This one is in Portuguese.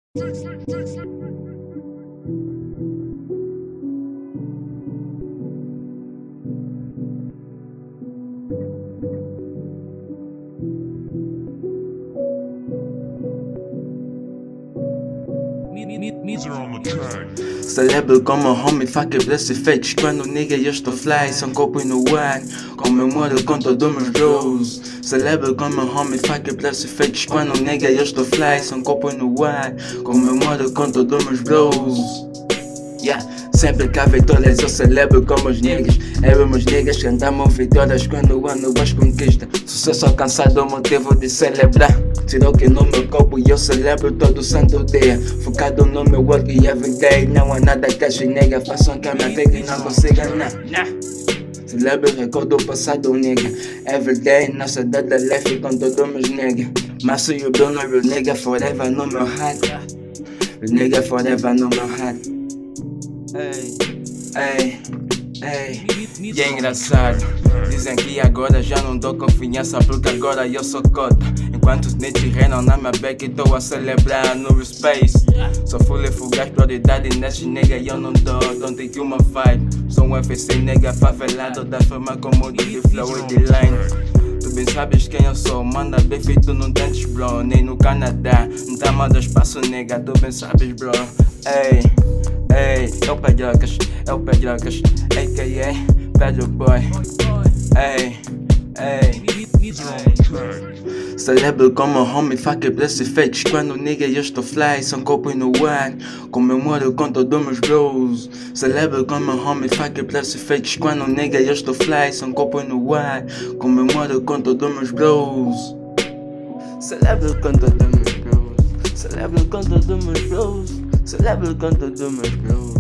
Celebro como homie, fuck it, bless feitos. Quando nigga eu estou fly, são copo no ar. Comemoro com todos meus bros. Celebro como homie, fuck it, bless feitos. Quando nigga eu estou fly, são copo no ar. Comemoro com todos meus bros. Yeah. Sempre que há vitórias eu celebro como os niggas. Éramos niggas que andamos vitórias quando o ano as conquista. Sucesso alcançado, motivo de celebrar. Tirou que no meu corpo e eu celebro todo santo dia. Focado no meu work e everyday. Não há nada que a nega façam que a minha vida e não consiga nada. Celebro o recorde do passado, nigga. Everyday, nossa dada life com todos meus nigga. Mas se o Bruno real nigga forever no meu heart. Real nigga forever no meu heart. Ei, e é engraçado. Dizem que agora já não dou confiança porque agora eu sou cota. Enquanto os niggas reinam na minha back, estou a celebrar no space. Sou full e fugaz, prioridade nesses nigga eu não dou. Don't take uma vibe. Sou um UFC nigga favelado da forma como de flow e de line. Tu bem sabes quem eu sou, manda bem feito no dentes bro. Nem no Canadá, não tá mal do espaço nigga, tu bem sabes bro. É o Pedrocas, a.k.a. Pedro Boy. Celebro como homie, fuck it, bless feitos. Quando nigga eu estou fly, são copos no ar. Comemoro com todos meus bros. Celebro como homie, fuck it, bless feitos. Quando nigga eu estou fly, são copos no ar. Comemoro com todos meus bros. Celebro com todos meus bros. Celebro com todos meus bros. Celebro com todos meus bros.